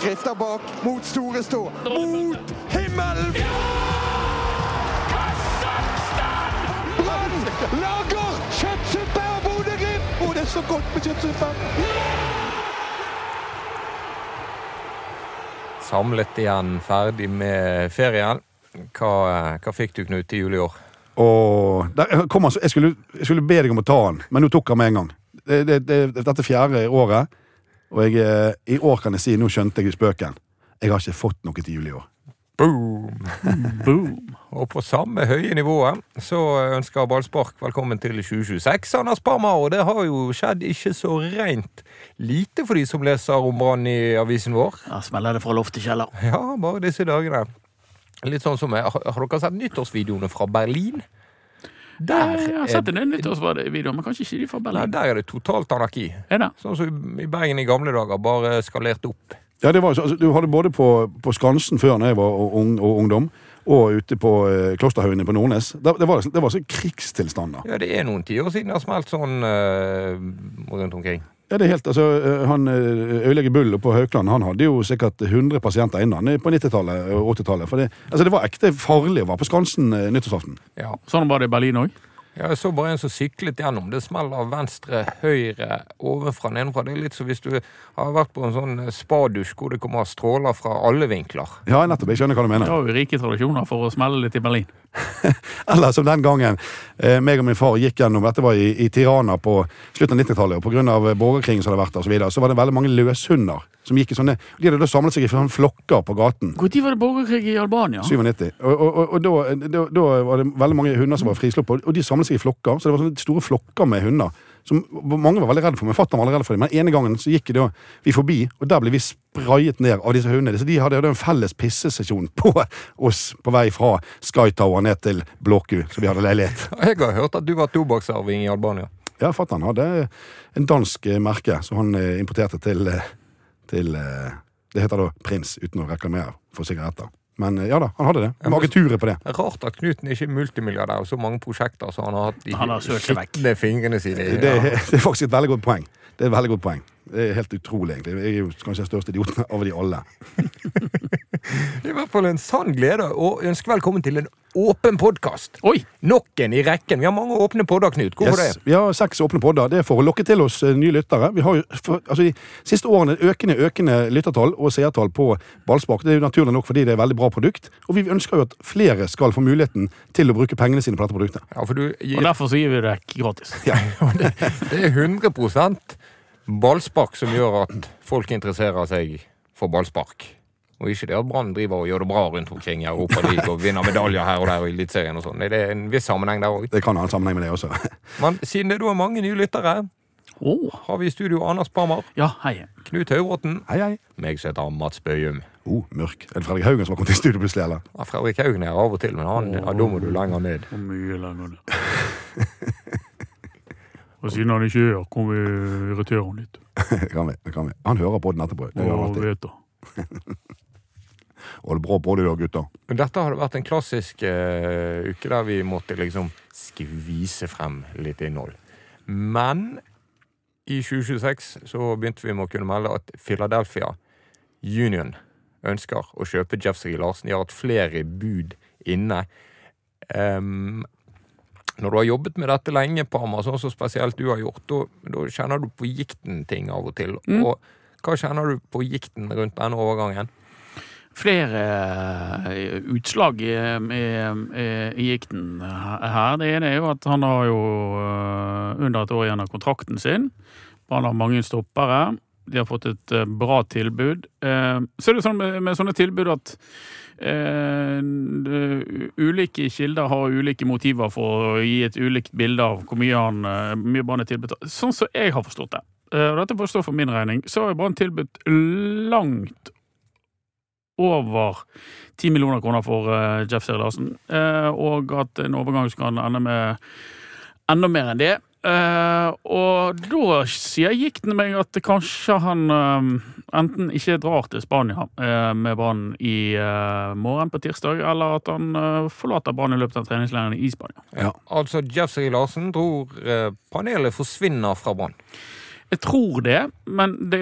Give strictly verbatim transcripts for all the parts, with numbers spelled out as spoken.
Skrifter bak, mot store stå, mot himmelen! Ja! Kassakstand! Brann lager kjøttsuppe av Bodø-Glimt! Å, det er så godt med kjøttsuppe! Samlet igjen, ferdig med ferien. Hva, hva fikk du, Knut, til jul i år? Og der kom han, jeg, skulle, jeg skulle be deg om å ta han, men nå tok han med en gang. Det, det, det, dette fjerde året, og jeg, i år kan jeg si, nå skjønte jeg spøken. Jeg har ikke fått noe til jul i år. Boom! Boom! Og på samme høye nivået så ønsker Ballspark velkommen til tjue tjueseks. Anders Parmar, og det har jo skjedd ikke så rent lite for de som leser om Brann i avisen vår. Ja, smeller det fra loft til kjeller. Ja, bare disse dagene. Litt sånn som, har, har dere sett nyttårsvideoene fra Berlin? Der jeg har sett en nyttårsvideo, men kanskje ikke de fra Berlin. Nei, der er det totalt anarki. Er det? Sånn som i Bergen i gamle dager, bare skalert opp. Ja, det var, altså, du hadde både på, på Skansen før når jeg var ung, og ungdom, og ute på eh, Klosterhaugene på Nordnes. Det, det var, det var så krigstilstander. Ja, det er noen tiår siden det har smelt sånn uh, rundt omkring. Ja, det er helt, altså, han Øylegge Bull på Haukland, han hadde jo sikkert hundre pasienter innan på nittitallet og åttitallet, for det, altså, det var ekte farlig å være på Skansen nyttårsaften. Ja. Sånn var det i Berlin også? Ja, jeg så bare en som syklet gjennom. Det smeller venstre, høyre, ovenfra, nedenfra. Det er litt så hvis du har vært på en sånn spadusj hvor det kommer stråler fra alle vinkler. Ja, nettopp. Jeg skjønner hva du mener. Det var jo rike tradisjoner for å smelle litt i Berlin. Eller som den gangen eh, meg og min far gikk gjennom, dette var i, i Tirana på slutten av nittitallet, og på grunn av borgerkrigen som hadde vært der og så videre, så var det veldig mange løshunder som gikk i sånne, de hadde da samlet seg i sånne flokker på gaten. Hvor tid var det borgerkrig i Albania? nittisju. Og, og, og, og da, da, da var det veldig mange hunder som var frisluppet, og de samlet seg i flokker, så det var sånne store flokker med hunder, som mange var veldig redde for, men fatteren var veldig redde for dem. Men ene gangen så gikk det, vi forbi, og der ble vi sprayet ned av disse hundene. Så de hadde, hadde en felles pissesesjon på oss på vei fra Sky Tower ned til Blåku, så vi hadde leilighet. Jeg har hørt at du var tobakksarving i Albania. Ja, fatteren hadde en dansk merke som han importerte til, til det heter da Prins, uten å reklamere for sigaretter. Men ja da, han hadde det. Han var agenturet på det. Det er rart at Knuten ikke er multimilliardær og så mange prosjekter så han har hatt de han har skittende fingrene sine. Det, det, det er faktisk et veldig godt poeng. Det er et veldig godt poeng. Det er helt utrolig, egentlig. Jeg er jo kanskje den største idioten av de alle. Det er i hvert fall en sann glede, og ønsker velkommen til en åpen podcast. Oi! Nokken i rekken. Vi har mange åpne podder, Knut. Hvorfor yes, det? Vi har seks åpne podder. Det er for å lokke til oss nye lyttere. Vi har jo for, altså, de siste årene økende, økende lyttertall og seertall på Ballspark. Det er jo naturlig nok fordi det er et veldig bra produkt, og vi ønsker jo at flere skal få muligheten til å bruke pengene sine på dette produktet. Ja, for du gir... Og derfor så gir vi det gratis. Ja. det, det er hundre prosent Ballspark som gjør at folk interesserer seg for ballspark. Og ikke det at Brann driver og gjør det bra rundt omkring i Europa League og vinner medaljer her og der og i Eliteserien og sånn. Det er en viss sammenheng der også. Det kan ha en sammenheng med det også. Men siden det da er mange nye lyttere, oh. har vi i studio Anders Parmar. Ja, hei. Knut Høybråten. Hei, hei. Meg som heter Mats Bøyum. Oh, mørk. Er det Fredrik Haugen som har kommet til studio plutselig, eller? Ja, Fredrik Haugen er av og til, men han, oh. ja, da må du lenger ned. Og mye lenger ned. Og siden han ikke gjør, kan vi irritere han litt. Det kan vi, det kan vi. Han hører på den etterpå. Det gjør han alltid. Vet da. Og det er bra på det da, gutter. Dette har vært en klassisk uh, uke der vi måtte liksom skvise frem litt innhold. Men i tjue tjueseks så begynte vi med å kunne melde at Philadelphia Union ønsker å kjøpe Jeff Siri Larsen. De har hatt flere bud inne. Um, Når du har jobbet med dette lenge, Parmar, sånn så spesielt du har gjort, da, da kjenner du på gikten ting av og til. Mm. Og hva kjenner du på gikten rundt denne overgangen? Flere utslag i, i, i gikten her. Det ene er jo at han har jo under et år igjen av kontrakten sin. Han har mange stoppere. De har fått et bra tilbud. Så er det sånn med, med sånne tilbud at Uh, ulike kilder har ulike motiver for å gi et ulikt bilde av hvor mye han uh, mye Brann er tilbudt. Sånn som jeg har forstått det, uh, og dette forstår for min regning, så har Brann tilbudt langt over ti millioner kroner for uh, Jeff Siri Larsen, uh, og at en overgang skal ende med enda mer enn det. Uh, og da sier gikten meg at kanskje han uh, enten ikke drar til Spania uh, med Brann i uh, morgen på tirsdag, eller at han uh, forlater Brann i løpet av treningsleiren i Spania. Ja, altså Jeff Siri Larsen tror uh, panelet forsvinner fra Brann. Jeg tror det, men det,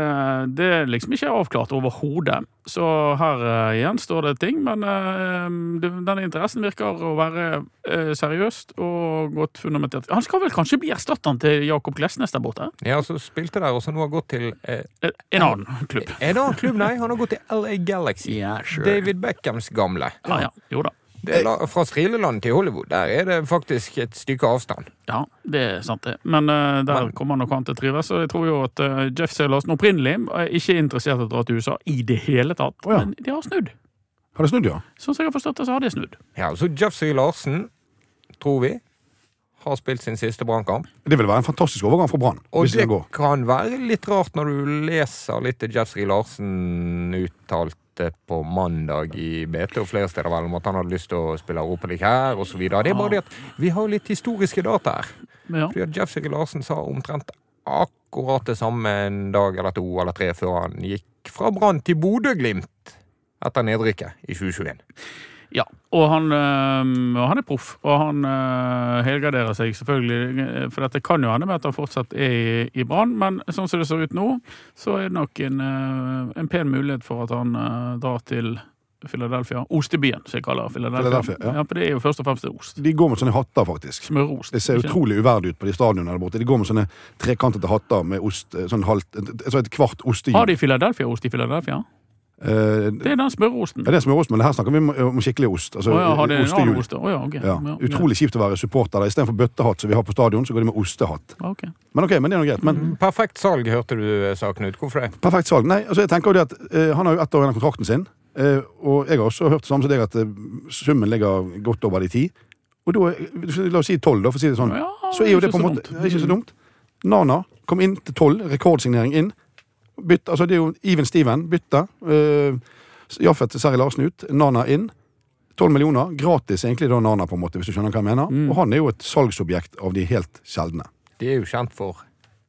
det er liksom ikke avklart overhodet. Så her uh, igjen står det ting, men uh, det, denne interessen virker å være uh, seriøst og godt fundamentert. Han skal vel kanskje bli erstatteren til Jakob Glesnes der borte? Ja, så spilte der, og så nå har gått til... Uh, en annen klubb. En annen klubb, nei. Han har gått til L A Galaxy. Yeah, sure. David Beckhams gamle. Ja, ja, jo da. Det er fra Strileland til Hollywood, der er det faktisk et stykke avstand. Ja, det er sant det. Men uh, der Men, kommer nok han til trives, og jeg tror jo at uh, Jeff Larsen opprinnelig er ikke interessert i å dra til U S A i det hele tatt, oh, ja. Men de har snudd. Har de snudd, ja? Sånn som jeg har forstått det, så har de snudd. Ja, så Jeff Larsen, tror vi, har spilt sin siste Brannkamp. Det vil være en fantastisk overgang for Brann. Og det kan være litt rart når du leser litt Jeff Larsen uttalt på mandag i B T og flere steder vel om at han hadde lyst til å spille Europalik her og så videre. Det er bare det at vi har litt historiske data her. Ja. Fordi at Jeff Larsen sa omtrent akkurat det samme en dag eller to eller tre før han gikk fra Brann til Bodø-Glimt etter nedrykket i tjue tjueen. Ja, og han, øh, han er proff, og han øh, helgarderer seg selvfølgelig, for dette kan jo hende med at han fortsatt er i, i Brann, men sånn som det ser ut nå, så er det nok en, øh, en pen mulighet for at han øh, drar til Philadelphia. Ostebyen, som jeg kaller Philadelphia. Philadelphia ja. Ja, for det er jo først og fremst ost. De går med sånne hatter, faktisk. Smørost. Det ser utrolig uverdig ut på de stadionene der borte. De går med sånne trekantete hatter med ost, sånn halvt, så et kvart ostehjul. Har de Philadelphia-ost i Philadelphia? Uh, det er den smørosten. Ja, det er smørosten, men her snakker vi om, om skikkelig ost. Altså, oh, ja, har det ostehjul. Ost? Oh, ja, okay. Ja. Ja, utrolig kjipt å være supporter der. I stedet for bøttehatt som vi har på stadion, så går de med ostehatt. Okay. Men ok, men det er noe greit. Men, mm, perfekt salg, hørte du, sa Knut. Hvorfor det? Perfekt salg. Nei, altså jeg tenker jo det at uh, han har jo ett år igjen av kontrakten sin, uh, og jeg har også hørt det samme som deg at uh, summen ligger godt over de ti. Og da, la oss si tolv, da, for å si det sånn. Ja, så er jo det på en måte ikke så dumt. Nana kom inn til tolv, rekordsignering inn. Bytte, altså det er jo Even Steven, bytte. Uh, Jaffet Seri Larsen ut, Nana inn, tolv millioner, gratis egentlig da Nana på en måte, hvis du skjønner hva jeg mener, mm. og han er jo et salgsobjekt av de helt sjeldne. De er jo kjent for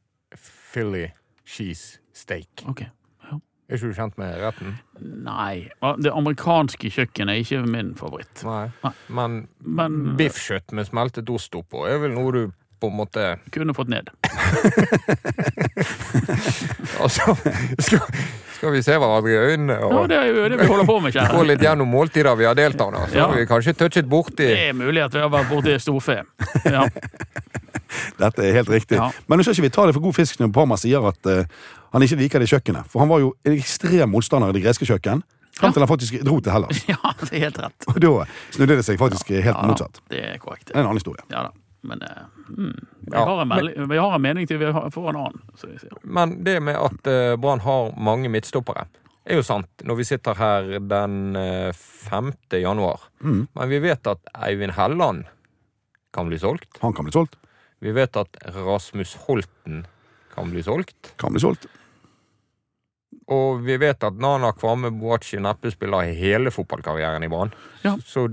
Philly cheese steak. Ok, ja. Er ikke du kjent med retten? Nei, det amerikanske kjøkken er ikke min favoritt. Nei, Nei. Men, Men biffkjøtt med smeltet ost oppå er vel noe du på en måte kunne fått ned. Altså, skal, skal vi se hverandre i øynene og ja, det er jo det vi holder på med, kjære. Gå litt gjennom måltider vi har deltatt, så ja. Har vi kanskje touchet borti. Det er mulig at vi har vært borti storfe. Ja. Dette er helt riktig. Ja. Men nå skal ikke vi ta det for god fisk når Parma sier at uh, han ikke liker det kjøkkenet. For han var jo en ekstrem motstander i det greske kjøkken. Frem til han faktisk dro til Hellas. Ja, det er helt rett. Og da snudde det seg faktisk helt ja, motsatt. Det er korrekt. Det er en annen historie. Ja da. Men mm, vi, ja, har en melding, men vi har en mening til vi får en annen. Så jeg sier. Men det med at uh, Brann har mange midtstoppere, er jo sant når vi sitter her den uh, femte januar. Mm. Men vi vet at Eivind Helland kan bli solgt. Han kan bli solgt. Vi vet at Rasmus Holten kan bli solgt. Kan bli solgt. Og vi vet at Nana Kvamme Boachi neppe spiller hele fotballkarrieren i Brann. Ja. Så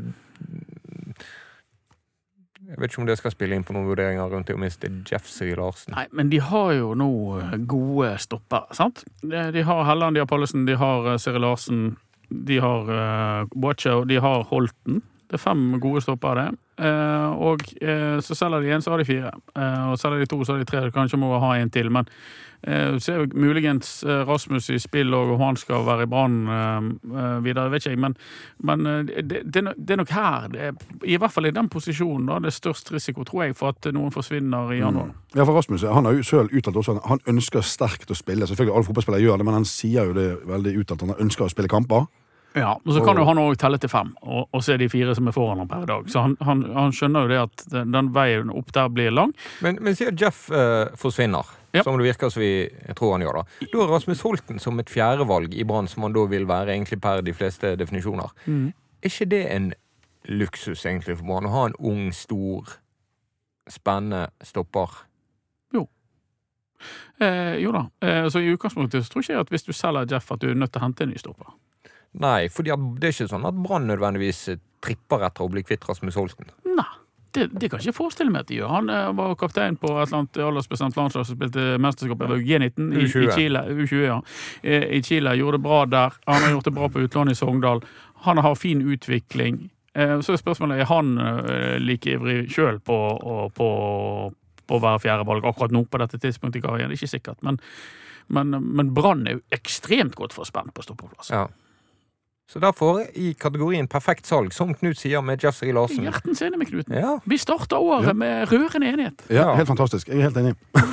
jeg vet ikke om det skal spille inn på noen vurderinger rundt det å miste Jeff Larsen. Nei, men de har jo nå gode stopper, sant? De har Helland, de har Pallesen, de har Seri Larsen, de har uh, Boacho, de har Holten. Det er fem gode stopper det. Uh, og uh, så selger de en, så har de fire. Uh, og selger de to, så har de tre. Kanskje må ha en til, men uh, så er jo muligens uh, Rasmus i spill, og han skal være i Brann uh, uh, videre, vet ikke jeg, men, men uh, det, det, det er nok her, det er, i hvert fall i den posisjonen, da, det er størst risiko, tror jeg, for at noen forsvinner i januar. Mm. Ja, for Rasmus, han har jo selv uttalt også, han ønsker sterkt å spille, selvfølgelig alle fotballspillere gjør det, men han sier jo det veldig uttalt, han ønsker å spille kamper. Ja, og så kan jo han også telle til fem, og, og se de fire som er foran ham per dag. Så han, han, han skjønner jo det at den, den veien opp der blir lang. Men, men sier Jeff uh, forsvinner, ja. Som det virker som vi jeg tror han gjør da. Da er Rasmus Holten som et fjerdevalg i Brann, som han da vil være egentlig per de fleste definisjoner. Mm. Er ikke det en luksus egentlig for Brann, å ha en ung, stor, spennende stopper? Jo. Eh, jo da. Eh, så i utgangspunktet så tror ikke jeg at hvis du selger Jeff at du er nødt til å hente en ny stopper. Nei, for det er ikke sånn at Brann nødvendigvis tripper etter å bli kvitt Rasmus Holten. Nei, det, det kan jeg ikke forestille meg at de gjør. Han eh, var kaptein på et eller annet aldersbestemt landslag som spilte mesterskapet ved G nitten i, i Chile. U tjue, ja. I, I Chile gjorde det bra der. Han har gjort det bra på utlån i Sogndal. Han har fin utvikling. Eh, så er spørsmålet, er han eh, like ivrig selv på, på, å være fjerdevalg akkurat nå på dette tidspunktet i karrieren, ikke sikkert, men, men, men Brann er jo ekstremt godt for spenn på stoppeplass. Ja. Så derfor, i kategorien perfekt salg, som Knut sier med Jeffrey Larsen. Hjertens enig med Knuten. Ja. Vi starter året ja. med rørende enighet. Ja, helt fantastisk. Jeg er helt enig.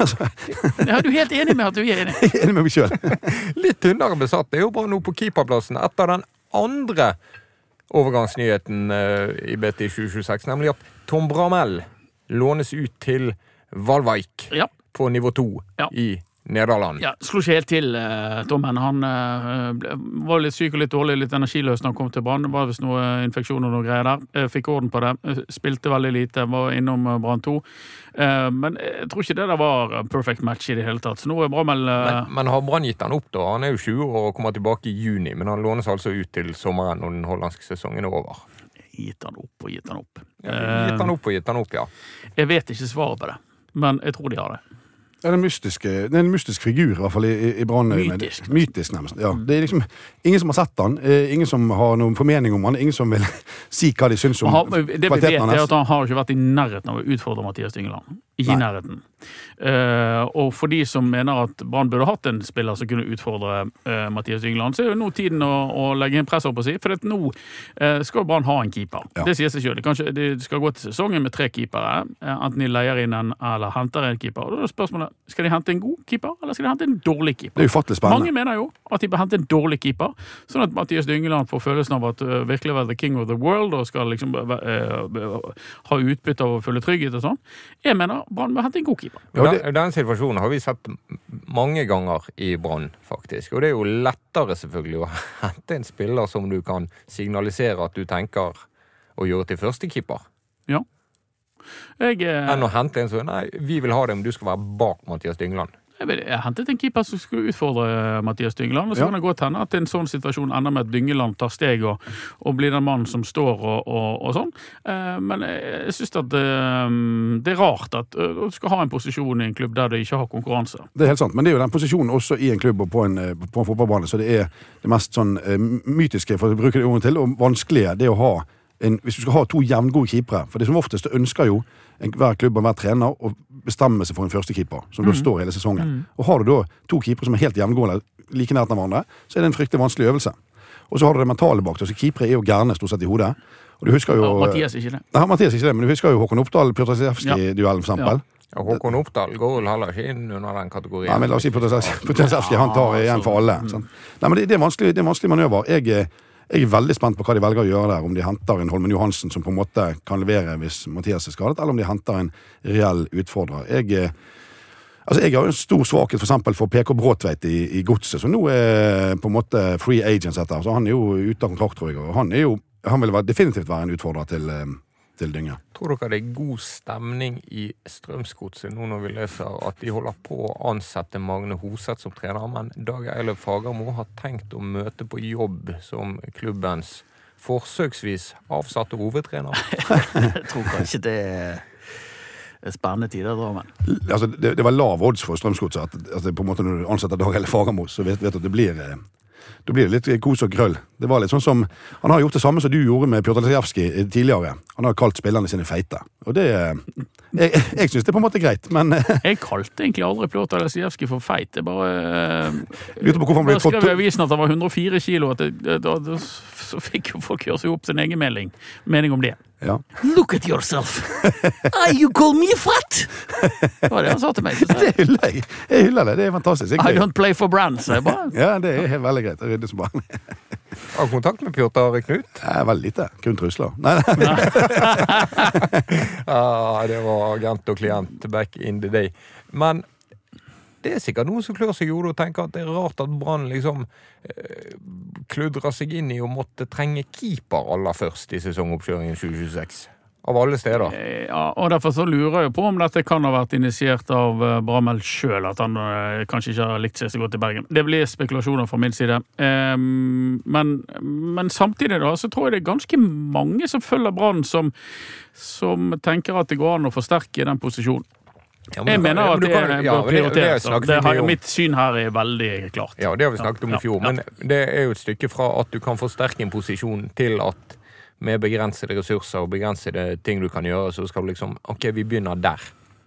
Ja, du er helt enig med at du er enig. Jeg er enig med meg selv. Litt tynnere besatt. Det er jo bare nå på keeperplassen etter den andre overgangsnyheten uh, i B T tjue tjueseks, nemlig at Tom Bramell lånes ut til Valveik ja. på nivå to ja. i Nederland. Ja, slo ikke helt til, uh, Tommen. Han uh, ble, var litt syk og litt dårlig, litt energiløs når han kom til Brann. Det var visst noe uh, infeksjon og noe greier der. Uh, fikk orden på det. Uh, spilte veldig lite, var innom uh, Brann to. Uh, men jeg tror ikke det der var perfect match i det hele tatt. Så nå er Bramell... Uh... Men, men har Brann gitt han opp da? Han er jo tjue år og kommer tilbake i juni, men han lånes altså ut til sommeren når den hollandske sesongen er over. Gitt han opp og gitt han opp. Ja, gitt han opp og gitt han opp, ja. Jeg vet ikke svaret på det, men jeg tror de har det. Det er en mystisk, det er en mystisk figur, i hvert fall i, i Brann. Mytisk. Mytisk, nærmest. Ja. Det er liksom ingen som har sett han, ingen som har noen formening om han, ingen som vil si hva de syns om kvaliteten hans. Det vi vet er at han har ikke vært i nærheten av å utfordre Mathias Dyngeland. Ikke i nærheten. Uh, og for de som mener at Brann burde hatt en spiller som kunne utfordre uh, Mathias Dyngeland, så er jo nå tiden å, å legge en press opp å si, for nå uh, skal Brann ha en keeper. Ja. Det sier seg selv. Kanskje de skal gå til sesongen med tre keepere, uh, enten de leier inn en eller henter en keeper. Og da er spørsmålet, skal de hente en god keeper, eller skal de hente en dårlig keeper? Det er ufattelig spennende. Mange mener jo at de bør hente en dårlig keeper, sånn at Mathias Dyngeland får følelsen av at uh, virkelig være the king of the world, og skal liksom uh, uh, ha utbytte av å følge trygghet og sånn. Jeg mener Brann bør hente en god keeper. Ja, den, den situasjonen har vi sett mange ganger i Brann, faktisk. Og det er jo lettere selvfølgelig å hente en spiller som du kan signalisere at du tenker å gjøre til første keeper. Ja. Jeg, eh... enn å hente en sånn, nei, vi vil ha det, men du skal være bak Mathias Dyngeland. Jeg, vet, jeg hentet en keeper som skulle utfordre Mathias Dyngeland, og så ja. kan det godt hende at en sånn situasjon ender med at Dyngeland tar steg og, og blir den mannen som står og, og, og sånn. Eh, men jeg synes at eh, det er rart at uh, du skal ha en posisjon i en klubb der du ikke har konkurranse. Det er helt sant, men det er jo den posisjonen også i en klubb og på en, på en fotballbane, så det er det mest sånn uh, mytiske, for å bruke det ordet til, og vanskelige, det å ha en, hvis du skal ha to jevngode keepere, for det som oftest ønsker jo en, hver klubb og hver trener å bestemme seg for en første keeper, som mm. da står hele sesongen. Mm. Og har du da to keepere som er helt jevngående, like nært av hverandre, så er det en fryktelig vanskelig øvelse. Og så har du det mentale bak det, så keepere er jo gærne stort sett i hodet. Og du husker jo... Ja, Mathias ikke det. Nei, Mathias ikke det, men du husker jo Håkon Oppdal, Piotraszewski-duellen for eksempel. Ja. Ja, Håkon Oppdal går vel heller ikke inn under den kategorien. Nei, men la oss si Piotraszewski, han tar igjen for alle. Mm. Nei, men det, det, er vanskelig, det er vanskelig manøver. Jeg Jeg er veldig spent på hva de velger å gjøre der, om de henter en Holmen Johansen som på en måte kan levere hvis Mathias er skadet, eller om de henter en reell utfordrer. Jeg, altså jeg har en stor svakhet for eksempel for P K Bråtveit i, i Godset, som nå er på en måte free agents etter, så han er jo ute av kontrakt, tror jeg, og han er jo, han vil være, definitivt være en utfordrer til, til Dynge. Tror dere det er god stemning i Strømsgodset nå når vi leser at de holder på å ansette Magne Hoseth som trener, men Dag Eilef Fagermo har tenkt å møte på jobb som klubbens forsøksvis avsatte hovedtrener? Jeg tror kanskje det er spennende tider, Drammen. Altså, det, det var lav odds for Strømsgodset at, at det, på en måte når du ansetter Dag Eilef Fagermo, så vet du at det blir... Da blir det litt kos og krøll. Det var litt sånn som, han har gjort det samme som du gjorde med Piotraszewski tidligere. Han har kalt spillerne sine feite. Og det, jeg, jeg synes det er på en måte greit, men... Jeg kalte egentlig aldri Piotraszewski for feit. Jeg bare... Lurte på hvorfor han ble fått... Da skrev jeg avisen at han var hundre og fire kilo, at det, da, da, så fikk jo folk gjøre seg opp sin egen mening, mening om det. Ja. Look at yourself! Ah, you call me fat! Det var det han sa til meg. Det hyller jeg. Jeg hyller det, det er fantastisk. I don't play for brands, jeg bare... Ja, det er helt veldig greit. Jeg rydder som barn. Har kontakt med Pjotr Knut? Ja, veldig lite. Kun trusler. Nei, nei. ah, det var agent og klient back in the day. Men det er sikkert noen som klør seg i hodet og tenker at det er rart at Brann liksom eh, kludrer seg inn i å måtte trenge keeper aller først i sesongoppkjøringen tjue tjueseks. Av alle steder. Ja, og derfor så lurer jeg på om dette kan ha vært initiert av uh, Bramell selv, at han uh, kanskje ikke har likt seg så godt i Bergen. Det blir spekulasjoner fra min side. Um, men, men samtidig da, så tror jeg det er ganske mange som følger Brann som, som tenker at det går an å forsterke den posisjonen. Ja, jeg mener at det er ja, prioritert. Det, det, det har, mitt syn her er veldig klart. Ja, det har vi snakket om i fjor, ja, ja. Men det er jo et stykke fra at du kan forsterke en posisjon til at med begrensede ressurser og begrensede ting du kan gjøre, så skal du liksom, ok, vi begynner der.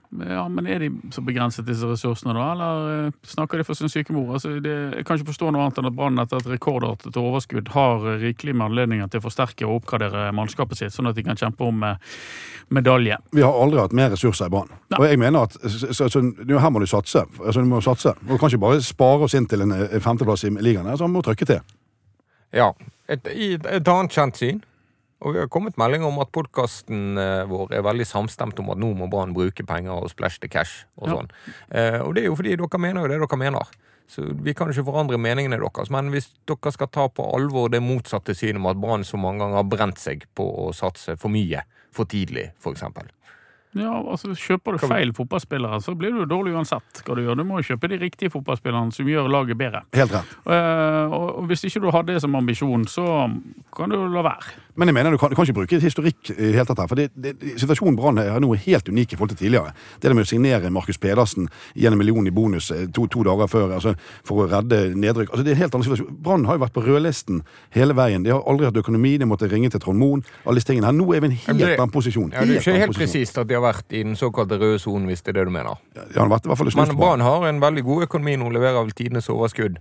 Ja, men er de så begrenset disse ressursene da, eller snakker de for sin syke mor? Altså, det, jeg kan ikke forstå noe annet enn at Brann etter et rekordår til overskudd har rikelig med anledninger til å forsterke og oppgradere mannskapet sitt, sånn at de kan kjempe om medalje. Vi har aldri hatt mer ressurser i Brann. Og jeg mener at så, så, her må du satse. Altså, du må satse. Du kan ikke bare spare oss inn til en femteplass i ligaen, så man må trykke til. Ja, et, et, et annet kjent syn. Og vi har kommet melding om at podcasten eh, vår er veldig samstemt om at nå må Brann bruke penger og splash the cash og sånn. Ja. Eh, og det er jo fordi dere mener jo det dere mener. Så vi kan ikke forandre meningene deres. Men hvis dere skal ta på alvor det motsatte synet om at Brann så mange ganger har brent seg på å satse for mye, for tidlig, for eksempel. Ja, altså kjøper du feil fotballspillere, så blir du dårlig uansett hva du gjør. Du må jo kjøpe de riktige fotballspillerne som gjør laget bedre. Helt rett. Uh, og hvis ikke du har det som ambisjon, så kan du la være. Men jeg mener, du kan, du kan ikke bruke et historikk i helt dette her, for det, det, situasjonen Brann er noe helt unik i forhold til tidligere. Det med å signere Markus Pedersen gjennom million i bonus to, to dager før, altså, for å redde nedrykk. Altså, det er en helt annen situasjon. Brann har jo vært på rødlisten hele veien. De har aldri hatt økonomi, de måtte ringe til Trond Moen, alle disse tingene her. Nå er vi en helt annen posisjon. Ja, det er ikke helt presist at de har vært i den såkalte røde zonen, hvis det er det du mener. Ja, han har vært i hvert fall Men Brann har en veldig god økonomi nå, leverer vel tidenes overskudd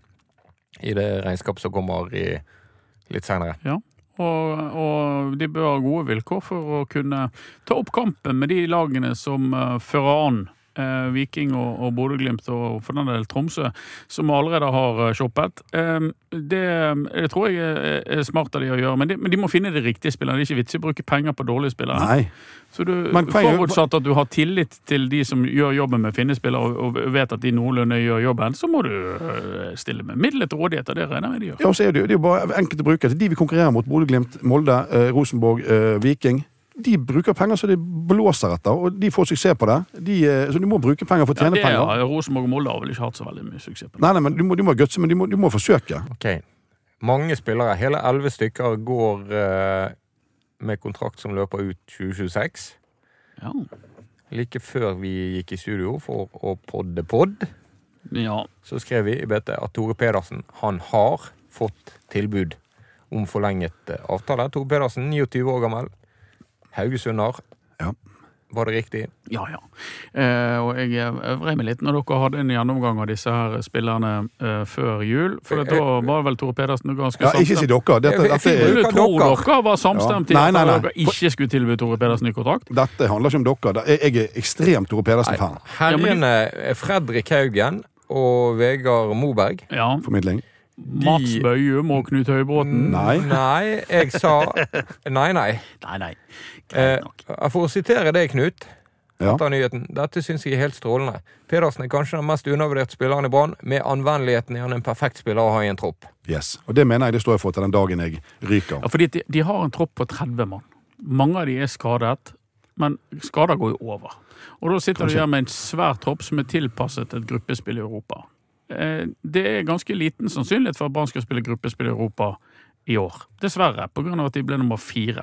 i det regnskap som kommer i litt senere. Ja. Og, og de bør ha gode vilkår for å kunne ta opp kampen med de lagene som uh, fører an uh, Viking og, og Bodø/Glimt og for den del Tromsø, som allerede har uh, shoppet. Um, det, det tror jeg er, er smart av de å gjøre, men de, men de må finne de riktige spillerne. Det er ikke vits i å bruke penger på dårlige spillere. Nei. Så du forutsatt at du har tillit til de som gjør jobben med finnespillere og, og vet at de noenlunde gjør jobben, så må du uh, stille med midler til rådighet, og det regner med de gjør. Ja, så er det, det er jo bare enkelt å bruke. De vi konkurrerer mot, Bodø/Glimt, Molde, eh, Rosenborg, eh, Viking, de bruker penger så de blåser etter, og de får suksess på det. De, eh, så du må bruke penger for å tjene ja, det, penger. Ja, Rosenborg og Molde har vel ikke hatt så veldig mye suksess på det. Nei, nei, men du må, du må gutse, men du må, du må forsøke. Ok. Mange spillere, hele elleve stykker, går eh, med kontrakt som løper ut tjue tjueseks. Ja. Like før vi gikk i studio for å podde podd, ja. så skrev vi i B T at Tore Pedersen, han har fått tilbud om forlenget avtale. Tore Pedersen, niogtyve år gammel, Haugesunder. Ja. Var det riktig? Ja, ja. Eh, og jeg vrei meg litt når dere hadde en gjennomgang av disse her spillerne eh, før jul, for da var vel Tore Pedersen ganske ja, samstemt. Ikke si dere. Dette, jeg, dette jeg, jeg tror dere. dere var samstemt ja. Nei, nei, nei. At dere ikke skulle tilby Tore Pedersen i kontrakt. Dette handler ikke om dere. Jeg er ekstremt Tore Pedersen-fan. Herrene Fredrik Haugen og Vegard Moberg. Ja. Formidling. Mats Bøyum og Knut Høybråten. Nei. Nei, jeg sa Nei, nei. Nei, nei. Eh, for å sitere deg, Knut, ja. etter nyheten. Dette synes jeg er helt strålende. Pedersen er kanskje den mest undervurderte spilleren i Brann. Med anvendeligheten er han en perfekt spiller å ha i en tropp. Yes, og det mener jeg det står jeg for til den dagen jeg ryker. Ja, fordi de, de har en tropp på tretti mann. Mange av de er skadet, men skader går jo over. Og da sitter de her med en svær tropp som er tilpasset et gruppespill i Europa. Det er ganske liten sannsynlighet for at Brann skal spille gruppespill i Europa i år. Dessverre, på grunn av at de ble nummer fire.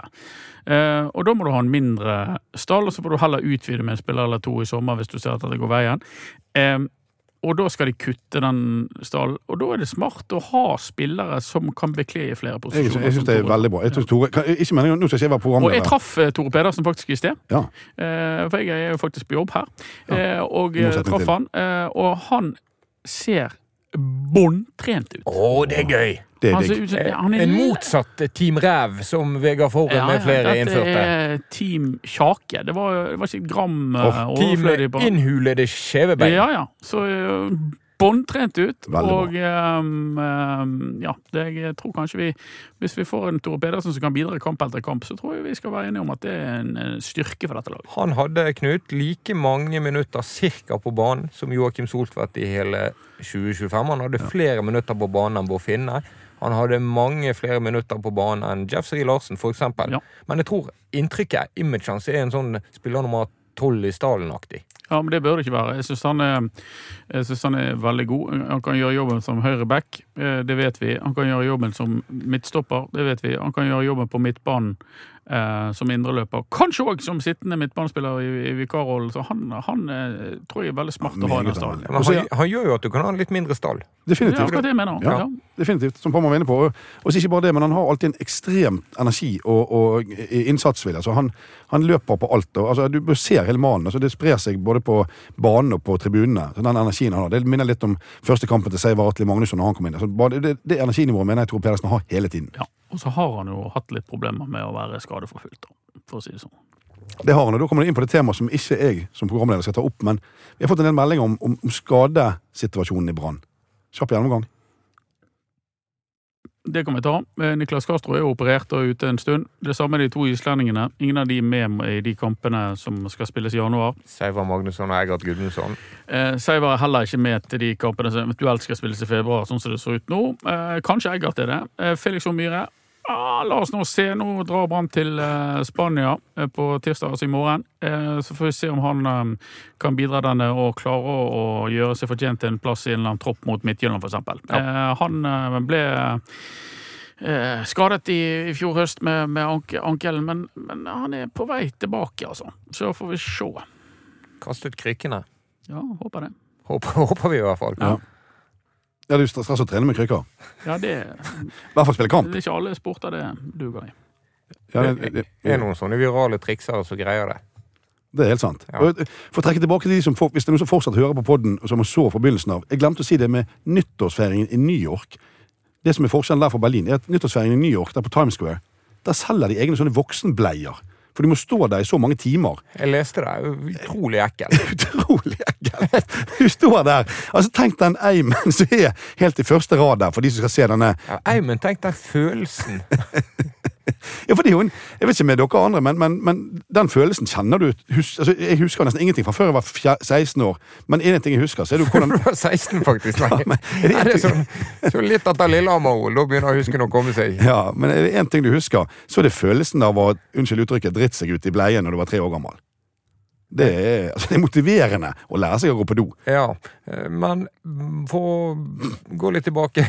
Eh, og da må du ha en mindre stall, og så får du heller utvide med en spiller eller to i sommer hvis du ser at det går veien. Eh, og da skal de kutte den stallen. Og da er det smart å ha spillere som kan bekle i flere posisjoner. Jeg, jeg synes det er veldig bra. Jeg tror Tore, kan, ikke meningen, nå skal jeg se hva programmet Og jeg traff uh, Tore Pedersen faktisk i sted. Ja. Uh, for jeg er jo faktisk på jobb her. Ja. Uh, og uh, traff han. Uh, og han ser båndtrent ut. Åh, det er gøy! Det er han digg. ut, han er en motsatt Team Ræv som Vegard Forhen ja, med flere ja, innførte. Dette er Team Kjake. Det var, det var ikke et gram uh, oh, overflødig på. Team innhulede skjevebein. Ja, ja. Så uh, båndtrent ut. Veldig og um, um, ja, det, jeg tror kanskje vi hvis vi får en Tore Pedersen som kan bidra kamp etter kamp, så tror jeg vi skal være enige om at det er en styrke for dette laget. Han hadde, Knut, like mange minutter cirka på banen som Joakim Soltvedt i hele tjue tjuefem. Han hadde ja. flere minutter på banen enn Bård Finne. Han hadde mange flere minutter på banen enn Jeff Sri Larsen, for eksempel. Ja. Men jeg tror inntrykket, image hans, er en sånn spiller nummer tolv i stallen-aktig. Ja, men det bør det ikke være. Jeg synes han er, jeg synes han er veldig god. Han kan gjøre jobben som høyre back, det vet vi. Han kan gjøre jobben som midtstopper, det vet vi. Han kan gjøre jobben på midtbanen eh, som indreløper. Kanskje også som sittende midtbanespiller i, i vikarrollen. Så han, han eh, tror jeg er veldig smart ja, å ha i den stallen. Men han, han gjør jo at du kan ha en litt mindre stall. Definitivt. Ja, det mener han. Ja, ja. definitivt. Som Palmer var inne på. Og så ikke bare det, men han har alltid en ekstremt energi og, og innsatsvilje. Altså han, han løper på alt. Og, altså, du ser hele mannen. Altså, det sprer seg både både på banen og på tribunene. Så den energien han har. Det minner litt om første kampen til Seivar Atle Magnusson når han kom inn. Så bare det, det energinivået mener jeg Tore Pedersen har hele tiden. Ja, og så har han jo hatt litt problemer med å være skadeforfulgt, for å si det sånn. Det har han, og da kommer det inn på det temaet som ikke jeg som programleder skal ta opp, men vi har fått en del meldinger om, om, om skadesituasjonen i Brann. Kjapp gjennomgang. Det kan vi ta. Niklas Castro er jo operert og ute en stund. Det samme er de to islendingene. Ingen av de er med i de kampene som skal spilles i januar. Seivar Magnusson og Egert Gudmundsson. Eh, Seivar er heller ikke med til de kampene som eventuelt skal spilles i februar, sånn som det ser ut nå. Eh, kanskje Egert er det. Eh, Felix Omyre. Ah, la oss nå se. Nå drar Brann til eh, Spania eh, på tirsdag, altså i morgen. Eh, så får vi se om han eh, kan bidra denne og klare å, å gjøre seg fortjent til en plass i en eller annen tropp mot Midtjylland, for eksempel. Ja. Eh, han eh, ble eh, skadet i, i fjor høst med, med anke, ankelen, men, men han er på vei tilbake, altså. Så får vi se. Kastet krykkene. Ja, håper det. Håper, håper vi i hvert fall. Ja. Ja, du stress å trene med krykker. Ja, det I hvert fall spille kamp. Det er ikke alle sporter det duger i. Ja, det, det, det er noen sånne virale triksere som greier det. Det er helt sant. Ja. For å trekke tilbake til de som, hvis det er noen som fortsatt hører på podden, og som så forbindelsen av, jeg glemte å si det med nyttårsfeiringen i New York. Det som er forskjellen der fra Berlin, er at nyttårsfeiringen i New York, der på Times Square, der selger de egne sånne voksenbleier. For du må stå der i så mange timer. Jeg leste det. Utrolig ekkel. Utrolig ekkel. Du står der. Altså, tenk den eimen som er helt i første rad der, for de som skal se denne... Ja, eimen, tenk den følelsen. Ja, for det er jo en, jeg vet ikke med dere andre, men, men, men den følelsen kjenner du. Hus, altså, jeg husker nesten ingenting fra før jeg var seksten år, men en ting jeg husker, så er det jo hvordan... Du var seksten faktisk, nei. Ja, men, er det, er det sånn, så litt at da Lillehammer, da begynner husken å komme seg. Ja, men er det en ting du husker, så er det følelsen av å, unnskyld uttrykket, dritt seg ut i bleien når du var tre år gammel. Det er, altså, det er motiverende å lære seg å gå på do. Ja, men for å gå litt tilbake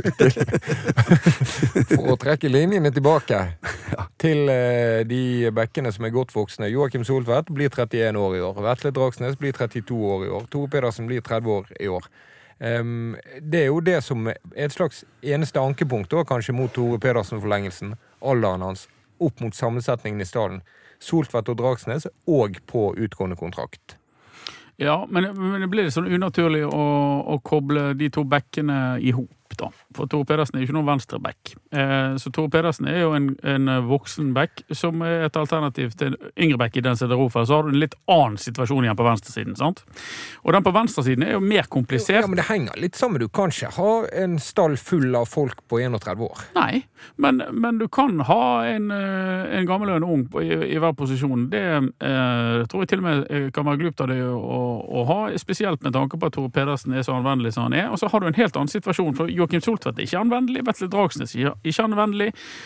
for å trekke linjene tilbake til de bekkene som er godt voksne. Joakim Soltvedt blir trettien år i år. Vetle Dragsnes blir trettito år i år. Tore Pedersen blir tretti år i år. Um, det er jo det som er et slags eneste ankepunkt da, kanskje mot Tore Pedersen-forlengelsen, alderen hans, opp mot sammensetningen i stallen. Soltvedt og Dragsnes, og på utgående kontrakt. Ja, men, men det blir sånn unaturlig å, å koble de to bekkene i hop, da. For Tore Pedersen er jo ikke noen venstre bekk. Eh, så Tore Pedersen er jo en, en voksen bekk, som er et alternativ til en yngre bekk i den Sederofa. Så har du en litt annen situasjon igjen på venstresiden, sant? Og den på venstresiden er jo mer komplisert. Ja, men det henger litt sammen. Du kan ikke ha en stall full av folk på tretti år. Nei, men, men du kan ha en, en gammel og en ung i, i hver posisjon. Det eh, tror jeg til og med kan være glupt av det å, å ha, spesielt med tanke på at Tore Pedersen er så anvendelig som han er. Og så har du en helt annen situasjon, for Joakim Soltvedt er ikke anvendelig, Vetle Dragsnes er ikke anvendelig,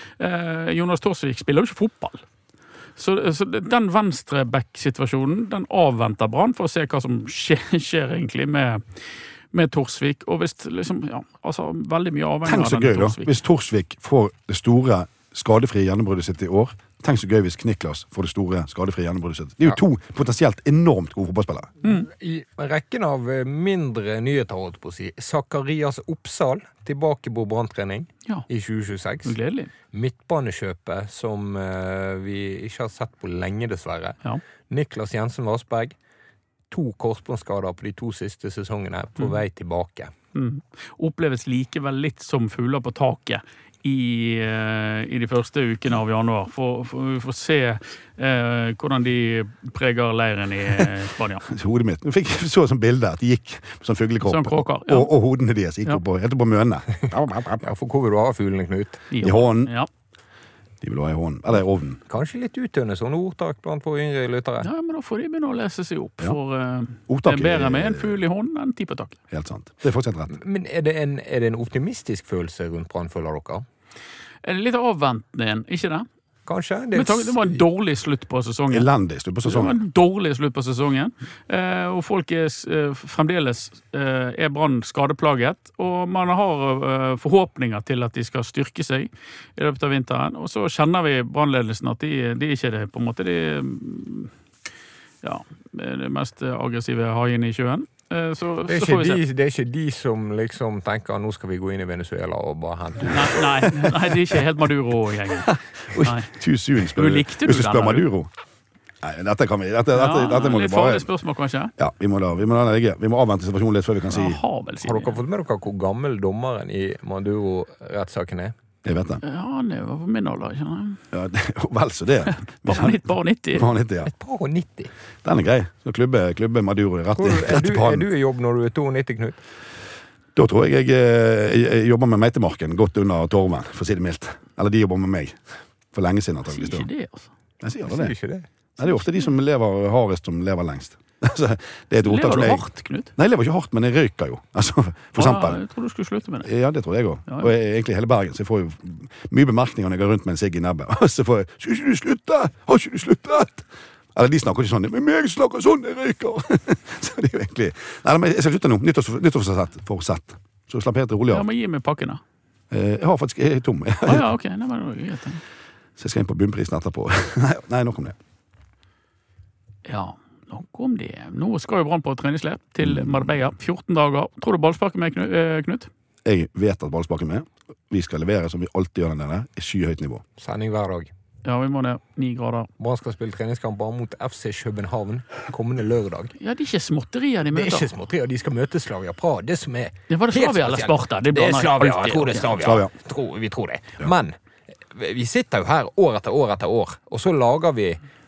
eh, Jonas Torsvik spiller jo ikke fotball. Så, så den venstre back-situasjonen, den avventer Brann for å se hva som skjer, skjer egentlig med, med Torsvik, og hvis liksom, ja, altså veldig mye avhengig av den Torsvik. Tenk så gøy da, hvis Torsvik får det store skadefrie gjennombruddet sitt i år. Tenk så gøy hvis Niklas får det store skadefrie gjennombruddet sitt. Det er jo to potensielt enormt gode fotballspillere. Mm. I rekken av mindre nyheter, holdt på å si, Zakarias Oppsal tilbake på Brann-trening ja. I tjue tjueseks. Gledelig. Midtbanekjøpet som uh, vi ikke har sett på lenge, dessverre. Ja. Niklas Jensen Varsberg. To korsbåndskader på de to siste sesongene på mm. vei tilbake. Mm. Oppleves likevel litt som fugler på taket I, uh, i de første ukene av januar. For, for, vi får se uh, hvordan de preger leiren i Spania. Hodet mitt. Nå fikk jeg så sånn bilde at de gikk med sånn fuglekropp. Sånn kråker, ja. og, og hodene deres gikk ja. på, helt på mønene. Ja, for hvor vil du ha fuglene, Knut? I hånden. Ja. De vil ha i hånden. Eller i ovnen. Kanskje litt uttønende sånne ordtak blant på yngre lyttere. Ja, men da får de begynne å lese seg opp. Ja. For uh, det er bedre med en fugl i hånden enn ti på taket. Helt sant. Det er fortsatt rett. Men er det en, er det en optimistisk følelse rundt Brann, føler dere? Er det litt avventende igjen, ikke det? Kanskje. Det, Men det var en dårlig slutt på sesongen. Elendig slutt på sesongen. Det var en dårlig slutt på sesongen. Eh, og folk er eh, fremdeles eh, er Brann skadeplaget. Og man har eh, forhåpninger til at de skal styrke seg i løpet av vinteren. Og så kjenner vi Brannledelsen at de, de ikke er det på en måte de, ja, det mest aggressive haien i sjøen. Så, det, er så de, det er ikke de som liksom tenker nå skal vi gå inn i Venezuela og bare hente nei, nei, nei, det er ikke helt Maduro-gjengen. Too soon, spør du. Likte du Hvis du spør den, Maduro. Nei, dette kan vi, dette, dette, Ja, dette må vi litt bare... farlig spørsmål, kanskje? Ja, vi må da, vi må da legge, vi må avvente situasjonen litt før vi kan si... Ja, har vel Har siden. dere fått med dere hvor gammel dommeren i Maduro-rettssaken er? Jeg vet det. Ja, han er jo på min alder, ikke sant? Ja, det er jo vel så det. Bare nitt- bare nitti. Bare nitti, ja. Et par og nitti. Den er grei. Så klubbe, klubbe Maduro rett i, Hvor- Er rett du, i er pannen. du i jobb når du er nittito, Knut? Da tror jeg jeg, eh, jeg jobber med meitemarken godt under torven, for å si det mildt. Eller de jobber med meg. For lenge siden, Sier antageligvis. ikke det, altså. Jeg sier Sier det. ikke det? Nei, det er ofte de som lever hardest, som lever lengst. Så det er et ordtak Lever som du jeg... hardt, Knut? Nei, jeg lever ikke hardt, men jeg røyker jo. Altså, for eksempel. Ja, jeg tror du skulle slutte med det. Ja, det tror jeg også. Ja, ja. Og jeg er egentlig hele Bergen, så jeg får jo mye bemerkninger når jeg går rundt med en sigg i nebbet. Og så får jeg, skal ikke du slutte? Har ikke du sluttet? Eller de snakker ikke sånn, men jeg snakker sånn, jeg røyker. Så det er jo egentlig... Nei, men jeg skal slutte nå. Nyttårsforsett. Forsett. Så slapp helt rolig Ja, av. men gi meg pakken, da. Eh, Jeg har faktisk, jeg er tom. Ah, ja, ok. Nei, men det er greit. Så jeg skal inn på bunnprisen etterpå. Nei, nei, nok om det. Ja, nok om det. Nå skal jo Brann på treningsleir til Marbella. fjorten dager. Tror du ballsparket med, Knu- eh, Knut? Jeg vet at ballsparken er med. Vi skal levere som vi alltid gjør den der, i skyhøyt nivå. Sending hver dag. Ja, vi må ned. Ni grader. Brann skal spille treningskamper mot F C København kommende lørdag. Ja, det er ikke småtterier de Det er møter. ikke småtterier, de skal møte Slavia Praha. Det som er Det var det helt Slavia eller spesielt. Sparta? Det er blander jeg Slavia, jeg alltid. tror det er Slavia. Slavia. Tror, vi tror det. Men vi sitter jo her år etter år etter år, og så lager vi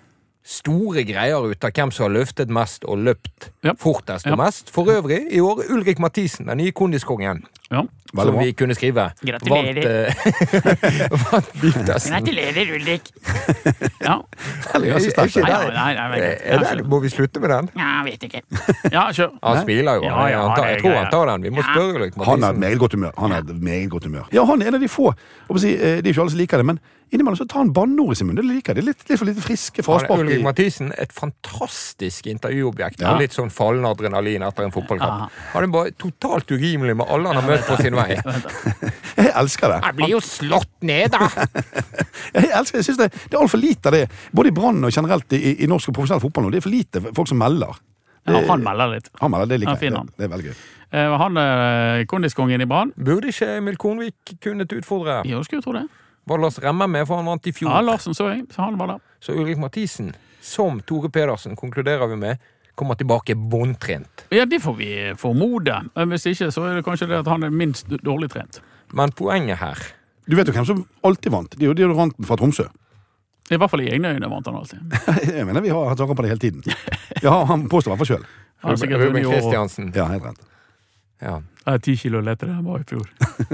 store greier ut av hvem som har løftet mest og løpt Ja. fortest og Ja. mest. For øvrig, i år, Ulrik Mathisen, den nye kondiskongen, Ja. Veldig som bra. vi kunne skrive. Gratulerer. Vant, eh, vant Bygdesen. Gratulerer, Ulrik. Ja. Eller, jeg synes det er Er ikke ikke- Nei, det- nei, nei, nei, Er nei, det- Må vi slutte med den? Ja, vet ikke. Ja, kjør. Han smiler jo. Ja, ja, Han tar- jeg det er tror greit. han tar den. Vi må Ja. spørre Ulrik Han har et Mathisen. meget godt humør. Han har et meget godt humør. Ja, han er en av de få. Jeg må si, eh, det er jo ikke alle som liker det, men innimellom så tar han banneord i sin munn. Det liker jeg. Det er litt, litt for lite friske Han er fraspark. Ulrik i- Mathisen, et fantastisk intervjuobjekt. Ja. Med litt sånn fallende adrenalin etter en fotballkamp. Aha. Han er bare totalt urimelig med alle han har møtt på sin vei. Jeg elsker det. Jeg blir jo slått ned, da! Jeg elsker det. Jeg synes det, det er altfor lite av det. Både i Brann og generelt i, i norsk og profesjonell fotball nå. Det er for lite folk som melder. Ja, han melder litt. Han melder, det liker Ja, jeg. fin Det, han. det er veldig gøy. Eh, Han er kondiskongen i Brann. Burde ikke Emil Kornvik kunnet utfordre? Jo, skulle jo tro det. Var Lars Remme med, for han vant i fjor. Ja, Larsen så jeg, så han var der. Så Ulrik Mathisen, som Tore Pedersen, konkluderer vi med, kommer tilbake båndtrent. Ja, det får vi formode. Men hvis ikke, så er det kanskje det at han er minst dårlig trent. Men poenget her Du vet jo hvem som alltid vant. Det er jo deodoranten fra Tromsø. I hvert fall i egne øyne vant han alltid. Jeg mener vi har hatt saker på det hele tiden. Ja, han påstår i hvert fall selv. Han er sikkert Ruben vunnet i år. Kristiansen. Ja, helt rett. Ja. Jeg er ti kilo lettere enn jeg var i fjor.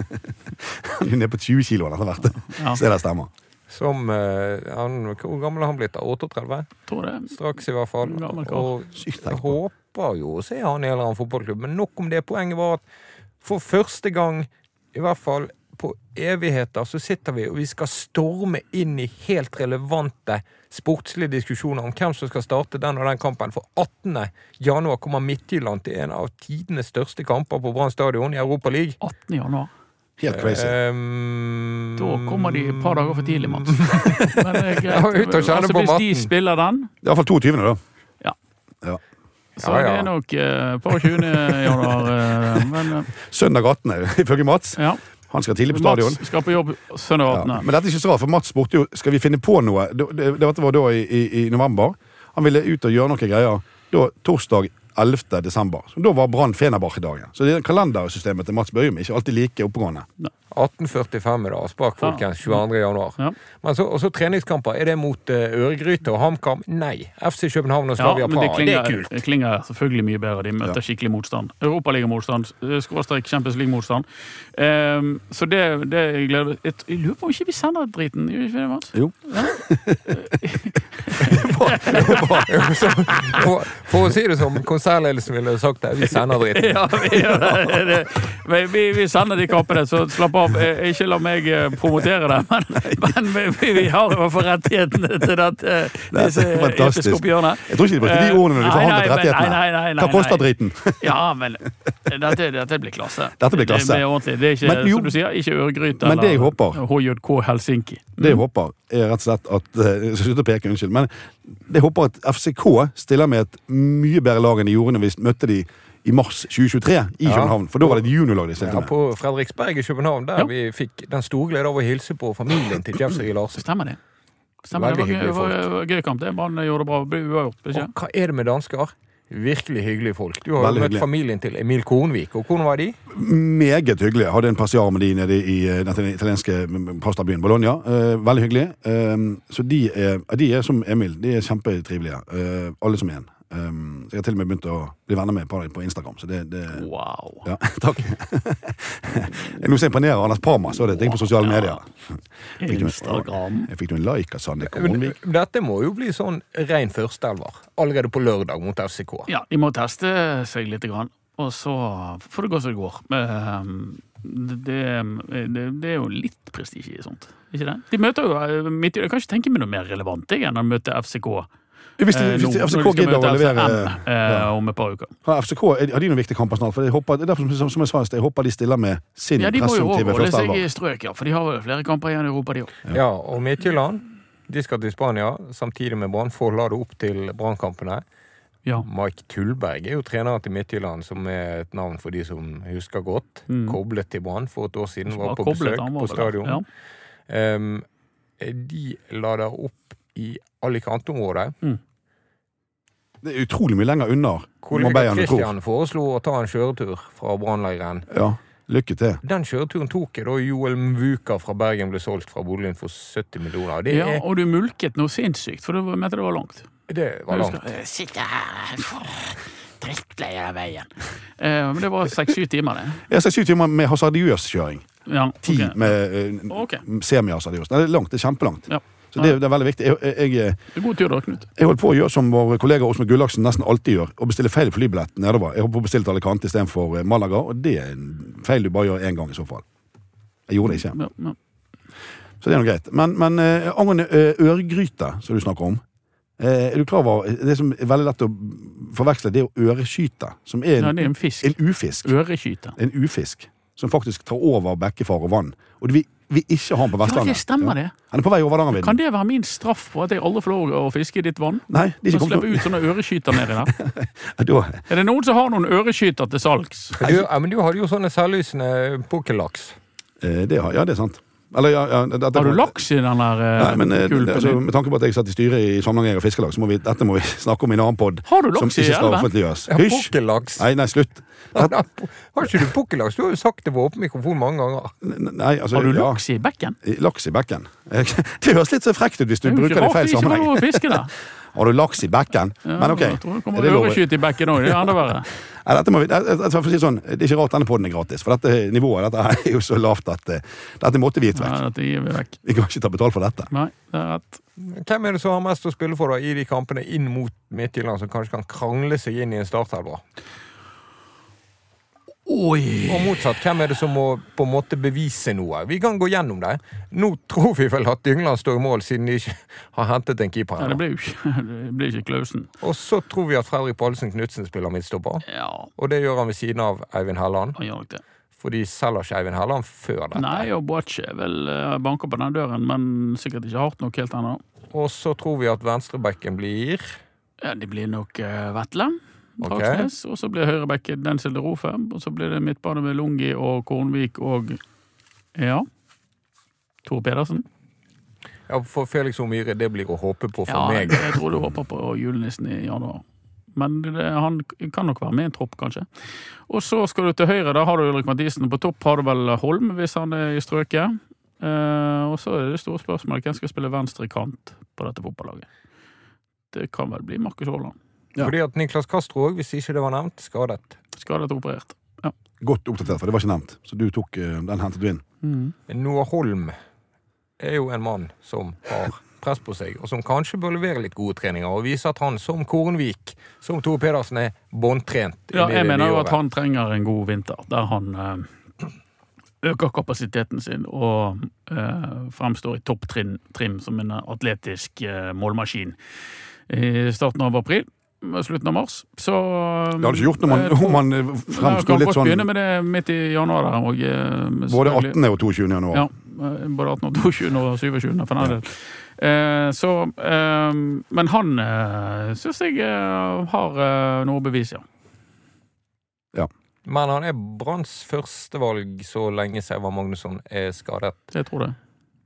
Han er nede på tjue kilo etter hvert. Ja. Så det stemmer. Som eh, han, Hvor gammel er han blitt? da? otteogtredve? Tror det. Straks, i hvert fall. Gammel kar. Og Sykt jeg tenkt på. håper jo å se han i en eller annen fotballklubb, men nok om det. Poenget var at for første gang, i hvert fall på evigheter, så sitter vi og vi skal storme inn i helt relevante sportslige diskusjoner om hvem som skal starte den og den kampen. For attende januar kommer Midtjylland til en av tidenes største kamper på Brann stadion i Europa League. attende januar. Helt crazy. Um, Da kommer de et par dager for tidlig, Mats. Men det er greit. Ja, ut og kjenne altså, på hvis de matten. spiller den, Det er iallfall toogtyvende, da. Ja. Ja. så Ja, er ja. det nok eh, par tjuende januar. eh, Men eh, Søndag attende, ifølge Mats. ja, Han skal tidlig på stadion. Mats skal på jobb søndag Ja. attende. Men dette er ikke så rart, for Mats spurte jo skal vi finne på noe. Det, det, dette var da i, i, i november. Han ville ut og gjøre noen greier. Da torsdag ellevte desember. Så da var Brann Fenerbahçe-dagen. Så det kalendersystemet til Mats Bøyum er ikke alltid like oppegående. atten førtifem i dag, spark folkens, tjueandre januar. Ja. Men så, og så treningskamper, er det mot uh, Øregryte og HamKam? Nei. F C København og Ja, Slavia men det Praha, det er klinger, kult. det klinger selvfølgelig mye bedre. De møter skikkelig motstand. Europaligamotstand, skråstrek Champions League-motstand. Um, så det, det jeg gleder meg. Jeg jeg lurer på om ikke vi sender driten. Gjør vi ikke det, Mats? Jo. Så, for, for å si det som konsertledelsen ville sagt det, vi sender dritten. Ja, vi, gjør det, det, vi, vi, vi sender de kampene, så slapp av. Eh, Ikke la meg eh, promotere det, men, men vi, vi har i hvert fall rettighetene til dette, disse er fantastisk. episkopiene. Jeg tror ikke de brukte de ordene når de Nei, forhandlet nei, men- rettighetene. nei, nei, nei, nei, Hva koster nei. driten? Ja, men dette, dette blir klasse. Dette blir klasse. Det blir ordentlig. Det er ikke, Men jo- som du sier, ikke Ørgryte Men det jeg håper- H J K Helsinki. Det jeg håper, er rett og slett at eh, Jeg skal slutte å peke, unnskyld. Men det jeg håper at F C K stiller med et mye bedre lag enn de gjorde når vi møtte de i mars tjue tjuetre i Ja. København. For da var det et juniorlag de stilte Ja, med. på Fredriksberg i København, der Ja. vi fikk den store glede av å hilse på familien til Jeff Siri Larsen. Stemmer det. Stemmer, Veldig det hyggelige var, folk. var gøy kamp, det. Man gjorde det bra, ble uavgjort, ikke? Og hva er det med dansker? Virkelig hyggelige folk. Du har Veldig jo møtt hyggelig. familien til Emil Kornvik, og hvordan var de? Meget hyggelig. Jeg hadde en passiar med de nede i eh, den italienske pastabyen Bologna. Eh, veldig hyggelig. Eh, så de er, de er som Emil. De er kjempetrivelige. Eh, alle som en. Um, så jeg har til og med begynt å bli venner med på, på Instagram, så det, det Wow. ja, takk. Jeg nå ser jeg imponerer Anders Parma, så det er ting på sosiale medier. Instagram. Jeg fikk jo en like av Sander Men Kornvik. dette må jo bli sånn ren førsteelver. Allerede på lørdag mot F C K. Ja, de må teste seg litt, grann, og så får det gå som det går. Men det, det, det er jo litt prestisje i sånt, ikke det? De møter jo, midt, jeg kan ikke tenke meg noe mer relevant jeg, enn å møte F C K. Hvis, de, hvis de, Nå- F C når K de skal gidder å møte levere F C M, eh, ja. om et par uker. Har F C K har de noen viktige kamper snart? For jeg håper, det er derfor, som, som jeg sa, jeg håper de stiller med sin Ja, de må jo også presumptive holde seg førsteelver. i strøk, ja, for de har vel flere kamper igjen i Europa, de også. Ja, og Midtjylland, de skal til Spania, samtidig med Brann, for å la det opp til Brannkampene. Ja. Mike Tullberg er jo treneren til Midtjylland, som er et navn for de som husker godt. Mm. Koblet til Brann for et år siden, var Bare på koblet, besøk han var på vel der. stadion. Ja. Um, de lader opp i Alicante-området. Mm. Det er utrolig mye lenger unna Kollega Marbella enn du tror. Christian foreslo å ta en kjøretur fra Brannleiren. Ja, lykke til. Den kjøreturen tok jeg da Joel Mvuka fra Bergen ble solgt fra Bodø for sytti millioner. Det, Ja, er, og du mulket noe sinnssykt, for du mente det var langt. det var Jeg langt. husker, jeg sitter her, drittlei av veien. Eh, men det var seks-syv timer, det. Jeg har sett syv timer med hasardiøs kjøring. Ja, Ti ok. med uh, Ok. semi-hasardiøs. Det er langt, det er kjempelangt. Ja. Så det, det er veldig viktig. Jeg, jeg, jeg, Det er god tur da, Knut. jeg holdt på å gjøre som vår kollega Osmo Gullaksen nesten alltid gjør, å bestille feil flybillett nedover. Jeg holdt på å bestille til Alicante i stedet for eh, Malaga, og det er en feil du bare gjør en gang i så fall. Jeg gjorde det ikke. Ja, ja. Så det er noe greit. Men, men eh, angående eh, ørgryte, som du snakker om, eh, er du klar over, det som er veldig lett å forveksle, det er å øreskyte, som er en, Ja, det er en fisk. en ufisk. Øreskyter. En ufisk, som faktisk tar over bekkefar og vann. Og vi, vi ikke har den på Ja, Vestlandet. det stemmer det. Han er på vei over Hardangervidda. Kan det være min straff på at jeg aldri får lov å fiske i ditt vann? Nei, de er Så ikke slippe kommet ut sånne øreskyter nedi der. til å... Er det noen som har noen øreskyter til salgs? Du, ja, men du hadde jo sånne selvlysende pukkellaks. Eh, det har, ja, det er sant. Eller, ja, ja, dette, Har du laks i den der eh, Nei, men eh, det, kulpen altså, din? med tanke på at jeg satt i styret i Samnanger og Fiskelag, så må vi, dette må vi snakke om i en annen podd. Har du Som laks i ikke skal elven? offentliggjøres. Ja, Hysj! pukkellaks. Nei, nei, slutt. Har ikke du pukkellaks? Du har jo sagt det på åpen mikrofon mange ganger. Nei, altså, Har du ja, laks i bekken? laks i bekken. Det høres litt så frekt ut hvis du Det er jo bruker ikke det i rart feil vi ikke får sammenheng. lov å fiske der. Har du laks i bekken? Ja, Men ok, jeg tror det er kommer det lov? øreskyt i bekken også, det er enda verre. Nei, dette må vi, det, det, for å si det sånn, det er ikke rart denne podden er gratis, for dette nivået dette her er jo så lavt at eh, dette måtte vi gitt Ja, vekk. dette gir vi vekk. Vi kan ikke ta betalt for dette. Nei, det er rett. Hvem er det som har mest å spille for da, i de kampene inn mot Midtjylland, som kanskje kan krangle seg inn i en startelver? Oi! Og motsatt, hvem er det som må på en måte bevise noe? Vi kan gå gjennom det. Nå tror vi vel at Dyngland står i mål, siden de ikke har hentet en keeper Ja, her. det blir jo ikke, det blir ikke Klausen. Og så tror vi at Fredrik Pallesen Knudsen spiller midtstopper. Ja, Og det gjør han ved siden av Eivind Helland. han gjør nok det. For de selger ikke Eivind Helland før dette. Nei, og Boache er vel eh, banker på den døren, men sikkert ikke hardt nok helt ennå. Og så tror vi at venstrebekken blir Ja, det blir nok uh, Vetle, Ok. Dragsnes, og så blir høyrebekken Denzel Rofe, og så blir det midtbane med Lungi og Kornvik og ja, Tor Pedersen. Ja, for Felix Omyre, det blir å håpe på for Ja, meg. jeg tror du håper på julenissen i januar. Men det, han kan nok være med i en tropp, kanskje. Og så skal du til høyre, da har du Ulrik Mathisen. På topp har du vel Holm, hvis han er i strøket. Eh, og så er det store spørsmålet, hvem skal spille venstre kant på dette fotballaget? Det kan vel bli Markus Haaland. Ja. Fordi at Niklas Castro, hvis ikke det var nevnt, skadet. Skadet og operert. Ja. Godt oppdatert, for det var ikke nevnt. Så du tok, eh, den hentet du inn. Mm. Noah Holm er jo en mann som har press på seg, og som kanskje bør levere litt gode treninger, og vise at han som Kornvik, som Tor Pedersen, er båndtrent. i Ja, det jeg det mener jo gjør. at han trenger en god vinter, der han eh, øker kapasiteten sin og eh, fremstår i topptrim trim som en atletisk eh, målmaskin. I starten av april, slutten av mars, så Det hadde ikke gjort når man, jeg tror- om man eh, Nei, jeg fremstår kan litt godt sånn begynne med det midt i januar der, og eh, både selvfølgelig- attende og toogtyvende januar. Ja, eh, både attende og toogtyvende og syvogtyvende for den del. Eh, så, eh, men han eh, synes jeg eh, har eh, noe å bevise, ja. Men han er Branns førstevalg så lenge Sævar Magnusson er skadet. Jeg tror det.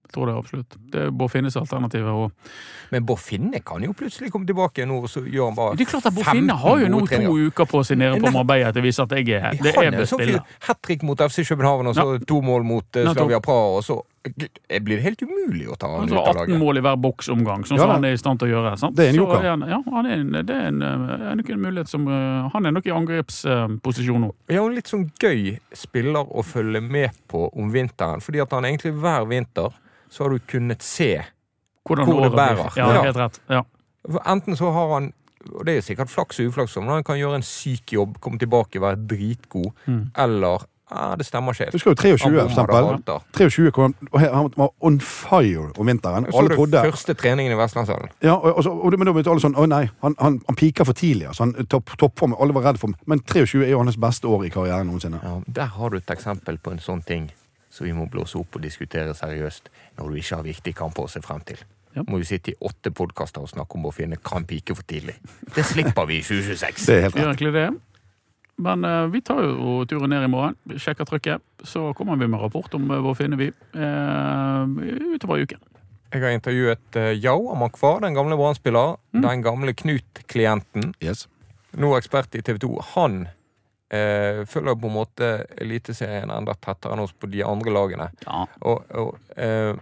Jeg tror det absolutt. Det bør finnes alternativer. Og... Men Bård Finne kan jo plutselig komme tilbake nå, og så gjør han bare det er klart at Bård Finne har jo nå to uker på seg nede på Marbella til å vise at jeg er det er bestiller. Hat-trick mot F C København, og så ja. to mål mot uh, Slavia Praha, og så det blir helt umulig å ta han ut av laget. atten mål i hver boksomgang, sånn ja, som han er i stand til å gjøre. Sant? Det er en joker. Ja, han er en, det er en, er nok en mulighet som uh, han er nok i angrepsposisjon nå. Ja, en litt sånn gøy spiller å følge med på om vinteren, fordi at han egentlig hver vinter så har du kunnet se hvordan hvor det bærer. Ja, ja, helt rett. Ja. Enten så har han, og det er sikkert flaks og uflaks, men han kan gjøre en syk jobb, komme tilbake, være dritgod, mm. eller ja, det stemmer ikke helt. Du skal jo tjuetre, for eksempel. tjuetre kom, og han var on fire om vinteren. Så alle det trodde, første treningen i Vestlandshallen. Ja, og, og, og, men da begynte alle sånn, å nei, han, han, han piker for tidlig, altså, han topp, toppform, alle var redde for ham. Men tjuetre er jo hans beste år i karrieren noensinne. Ja, der har du et eksempel på en sånn ting så vi må blåse opp og diskutere seriøst når du ikke har viktige kamper å se frem til. Ja. Må vi sitte i åtte podcaster og snakke om å finne kan pike for tidlig. Det slipper vi i tjue tjueseks. Det er helt rett. Egentlig det. Men uh, vi tar jo turen ned i morgen, sjekker trykket, så kommer vi med rapport om uh, hvor finner vi uh, utover uken. Jeg har intervjuet uh, Jau Amakvar, den gamle brannspiller, mm. den gamle Knut-klienten. Yes. Nå ekspert i T V to. Han Eh, følger på en måte eliteserien enda tettere enn oss på de andre lagene. Ja. Og, og eh,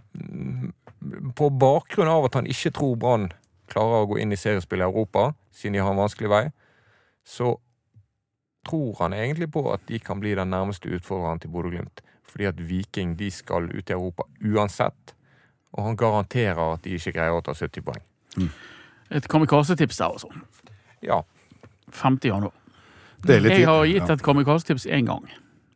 på bakgrunn av at han ikke tror Brann klarer å gå inn i seriespill i Europa, siden de har en vanskelig vei, så tror han egentlig på at de kan bli den nærmeste utfordreren til Bodø/Glimt. Fordi at Viking, de skal ut i Europa uansett, og han garanterer at de ikke greier å ta sytti poeng. Mm. Et kamikaze-tips der også. Ja. femte januar. Jeg har gitt et kamikaze-tips en gang.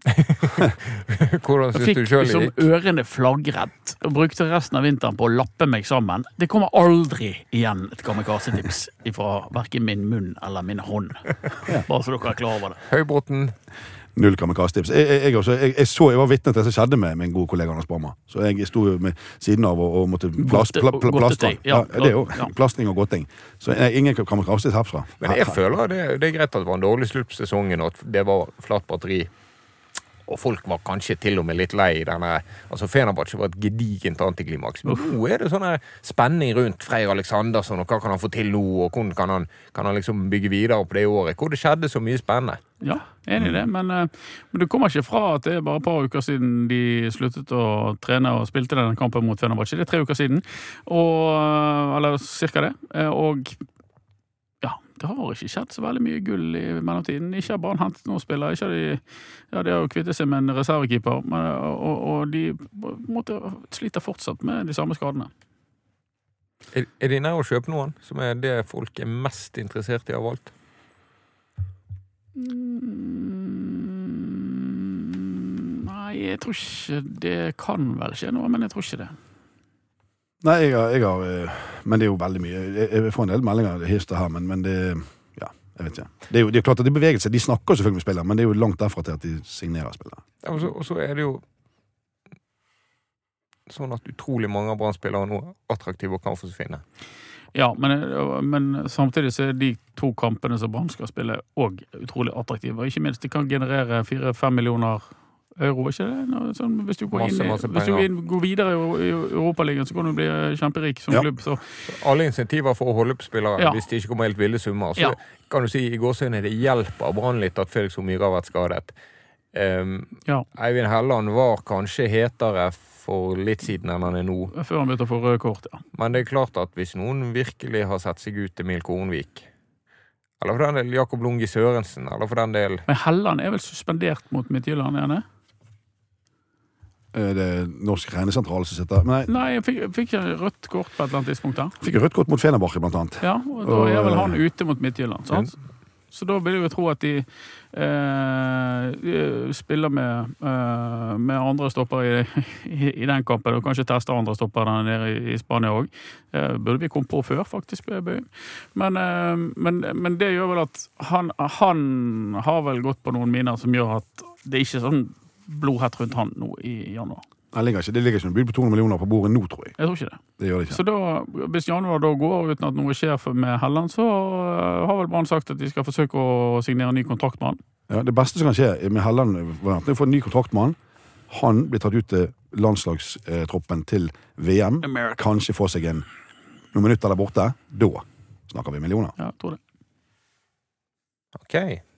Hvordan synes du selv som gikk? Ørene flagret og brukte resten av vinteren på å lappe meg sammen. Det kommer aldri igjen et kamikaze-tips fra hverken min munn eller min hånd. Bare så dere er klar over det. Høybråten. Null kamikaze-tips. Jeg, jeg, jeg, også, jeg, jeg, så, jeg var vitne til det som skjedde med min gode kollega Anders Barma. Så jeg sto med siden av og, og måtte plast, pla, pla, plastre. Ja, ja, det er jo ja. Plastring og godting. Så jeg, ingen kamikaze-tips herfra. Men jeg føler det, det er greit at det var en dårlig slutt på sesongen, og at det var flatt batteri. Og folk var kanskje til og med litt lei denne, altså Fenerbahçe var et gedigent antiklimaks. Men nå er det sånne spenning rundt Freyr Alexandersson, og hva kan han få til nå, og hvordan kan han, kan han liksom bygge videre på det året, hvor det skjedde så mye spennende. Ja, enig i det, men, men det kommer ikke fra at det er bare et par uker siden de sluttet å trene og spilte den kampen mot Fenerbahçe. Det er tre uker siden, og, eller cirka det, og ja, det har ikke skjedd så veldig mye gull i mellomtiden. Ikke har Brann hentet noen spillere. Ikke har de, ja, de har jo kvittet seg med en reservekeeper, men, og, og de måtte, sliter fortsatt med de samme skadene. Er, er de nær å kjøpe noen, som er det folk er mest interessert i av alt? Mm, nei, jeg tror ikke det kan vel skje noe, men jeg tror ikke det. Nei, jeg har, jeg har, men det er jo veldig mye. Jeg får en del meldinger hister her, men, men det, ja, jeg vet ikke. Det er jo det er klart at de beveger seg, de snakker selvfølgelig med spillere, men det er jo langt derfra til at de signerer spillere. Ja, og, så, og så er det jo sånn at utrolig mange av Brann-spillere nå er attraktive og kan få seg finne. Ja, men, men samtidig så er de to kampene som Brann skal spille også utrolig attraktive, og ikke minst de kan generere fire-fem millioner euro, ikke det? Sånn, hvis du går, masse, inn, masse hvis du inn, går videre i, i Europaligaen, så kan du bli kjemperik som ja. klubb. Så. Så alle insentiver for å holde på spillere, ja. hvis de ikke kommer helt ville summer. Så ja. kan du si, i gårsøgnet det hjelper Brann litt at Felix Omyra har vært skadet. Um, ja. Eivind Helland var kanskje hetere for litt siden enn han er nå. Før han begynte å få rød kort, ja. Men det er klart at hvis noen virkelig har sett seg ut til Emil Kornvik, eller for den del Jakob Lungi Sørensen, eller for den del... Men Helland er vel suspendert mot Midtjylland, er han det? Det er norsk regnesentral som sitter. Nei, Nei jeg fikk, fikk jeg rødt kort på et eller annet tidspunkt da. Fikk jeg rødt kort mot Fenerbahçe blant annet. Ja, og da er vel han ute mot Midtjylland, sant? Mm. Så da vil jeg jo tro at de, eh, de spiller med, eh, med andre stopper i, i, i den kampen, og kanskje tester andre stopper der nede i, i Spania også. Eh, burde vi komme på før, faktisk. Men, eh, men, men det gjør vel at han, han har vel gått på noen miner som gjør at det ikke er sånn blodhett rundt han nå i januar. Det ligger ikke, det ligger ikke en bud på to hundre millioner på bordet nå, tror jeg. Jeg tror ikke det. Det gjør det ikke. Så da, hvis januar da går uten at noe skjer med Helland, så har vel Brann sagt at de skal forsøke å signere en ny kontrakt med han. Ja, det beste som kan skje med Helland var at de får en ny kontrakt med han. Han blir tatt ut til landslagstroppen til V M. America. Kanskje få seg en noen minutter der borte. Da snakker vi millioner. Ja, jeg tror det. Ok.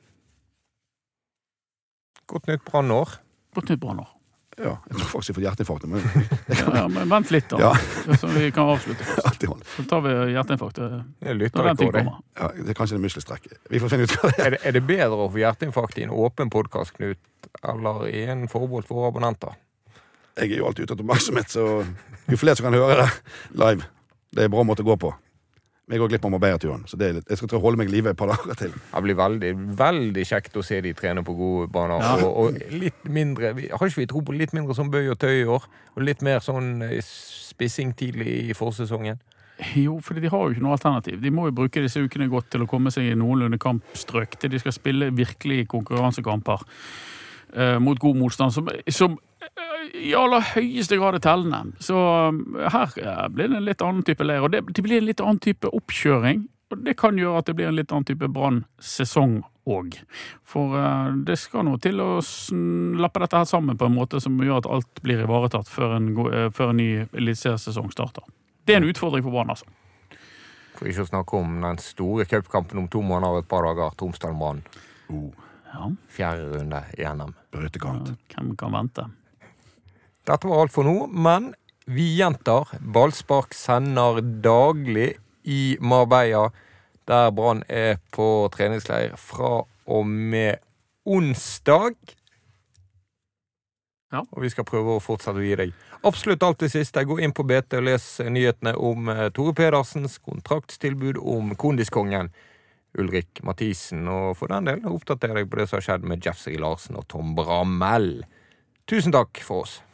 Godt nytt brannår. Godt nytt brannår. Ja, jeg tror faktisk jeg får hjerteinfarkt. Men Ja, ja, men vent litt da. Ja. Så vi kan avslutte først. alltid hold. Så tar vi hjerteinfarkt eh, Jeg når lytter den tid ikke det. kommer. Ja, det er kanskje det muskelstrekk. Vi får finne ut hva det er. Er det, er det bedre å få hjerteinfarkt i en åpen podcast, Knut, eller i en forbeholdt for abonnenter? Jeg er jo alltid ute etter oppmerksomhet, så jo flere som kan høre det live, det er en bra måte å gå på. Men jeg går glipp av Marbella-turen, så det er, jeg skal tro å holde meg i live et par dager til. Det blir veldig, veldig kjekt å se de trene på gode baner, Ja. og, og litt mindre, vi- har ikke vi tro på litt mindre sånn bøy og tøy i år, og litt mer sånn eh, spissing tidlig i forsesongen? Jo, fordi de har jo ikke noe alternativ. De må jo bruke disse ukene godt til å komme seg i noenlunde kampstrøk til de skal spille virkelig konkurransekamper eh, mot god motstand, som, som eh, i aller høyeste grad er tellende. Så eh, her eh, blir det en litt annen type leir, og det, det blir en litt annen type oppkjøring, og det kan gjøre at det blir en litt annen type brannsesong også. For eh, det skal nå til å sn- lappe dette her sammen på en måte som gjør at alt blir ivaretatt før en, go- eh, før en ny eliteseriesesong starter. Det er en utfordring for Brann, altså. For ikke å snakke om den store cupkampen om to måneder og et par dager, Tromsdalen-Brann. Oh, Ja, Fjerde runde i N M. brøytekant. hvem kan vente? Dette var alt for nå, men vi gjentar, Ballspark sender daglig i Marbella, der Brann er på treningsleir fra og med onsdag. Ja. Og vi skal prøve å fortsette å gi deg absolutt alt det siste. Gå inn på B T og les nyhetene om eh, Tore Pedersens kontraktstilbud om kondiskongen Ulrik Mathisen, og for den del oppdater deg på det som har skjedd med Jeff Sigrid Larsen og Tom Bramell. Tusen takk for oss.